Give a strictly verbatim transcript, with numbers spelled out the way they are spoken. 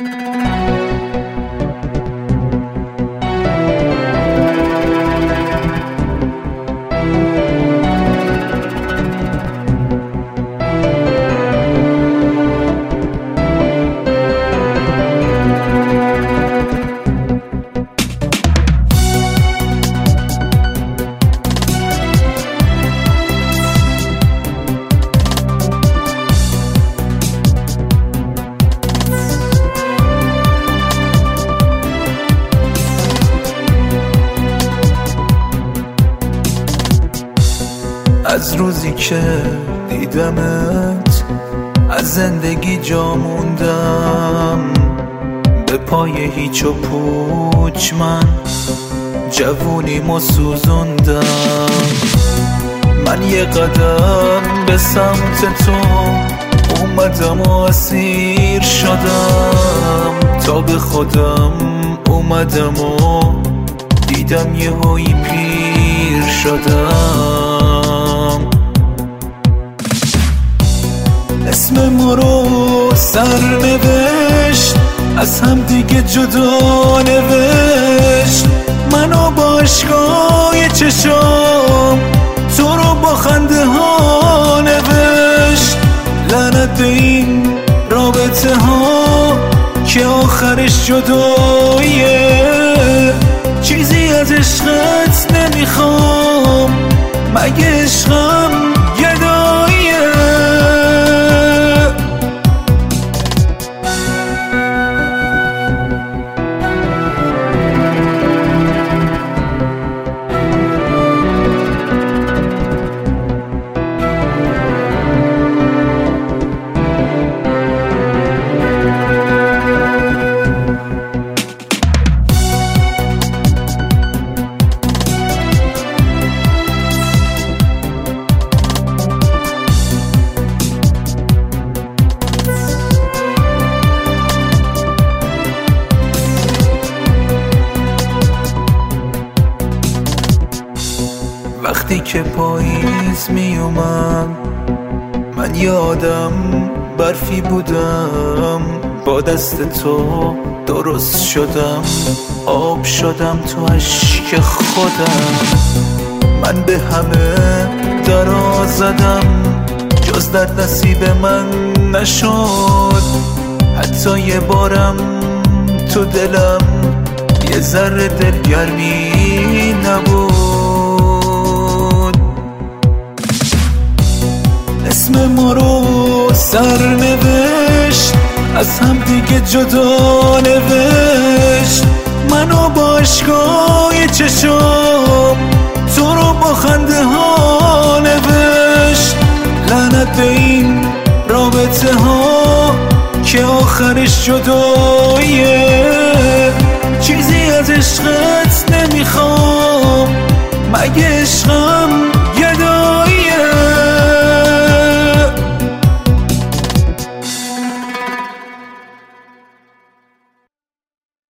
از روزی که دیدمت از زندگی جا موندم، به پای هیچ و پوچ من جوونیمو سوزوندم. من یه قدم به سمت تو اومدم و اسیر شدم، تا به خودم اومدم و دیدم یه هایی پیر شدم. اسم ما رو سر نوشت، از هم دیگه جدا نوشت. منو با عشقای چشام، تو رو با خنده ها نوشت. لعنت به این رابطه ها که آخرش جداییه. چیزی از عشقت نمیخوام، مگه عشقم گداییه. وقتی که پاییز می اومد، من یادم برفی بودم. با دست تو درست شدم، آب شدم تو اشک خودم. من به همه درا زدم، جز در نصیب من نشد. حتی یه بارم تو دلم یه ذره دلگرمی نبود. اسم ما رو سر نوشت، از هم دیگه جدا نوشت. منو با عشقای چشام، تو رو با خنده ها نوشت. لعنت به این رابطه ها که آخرش جداییه. چیزی از عشقت نمیخوام، مگه عشقم